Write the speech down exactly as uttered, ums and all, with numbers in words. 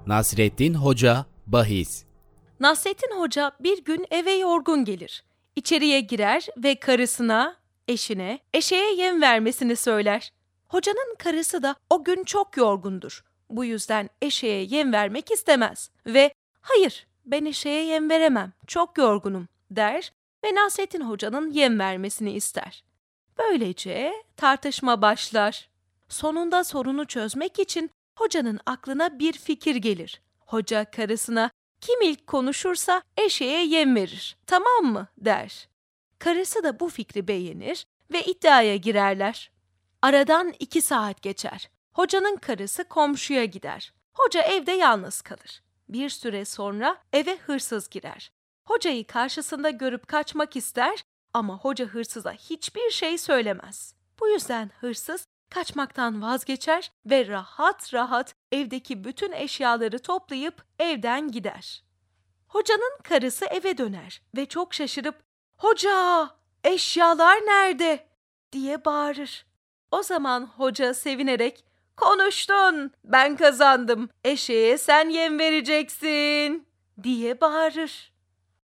Nasrettin Hoca Bahis. Nasrettin Hoca bir gün eve yorgun gelir. İçeriye girer ve karısına, eşine, eşeğe yem vermesini söyler. Hocanın karısı da o gün çok yorgundur. Bu yüzden eşeğe yem vermek istemez ve "Hayır, ben eşeğe yem veremem, çok yorgunum." der ve Nasrettin Hoca'nın yem vermesini ister. Böylece tartışma başlar. Sonunda sorunu çözmek için hocanın aklına bir fikir gelir. Hoca karısına "Kim ilk konuşursa eşeğe yem verir, tamam mı?" der. Karısı da bu fikri beğenir ve iddiaya girerler. Aradan iki saat geçer. Hocanın karısı komşuya gider. Hoca evde yalnız kalır. Bir süre sonra eve hırsız girer. Hocayı karşısında görüp kaçmak ister ama hoca hırsıza hiçbir şey söylemez. Bu yüzden hırsız kaçmaktan vazgeçer ve rahat rahat evdeki bütün eşyaları toplayıp evden gider. Hocanın karısı eve döner ve çok şaşırıp "Hoca, eşyalar nerede?" diye bağırır. O zaman hoca sevinerek "Konuştun, ben kazandım, eşeğe sen yem vereceksin." diye bağırır.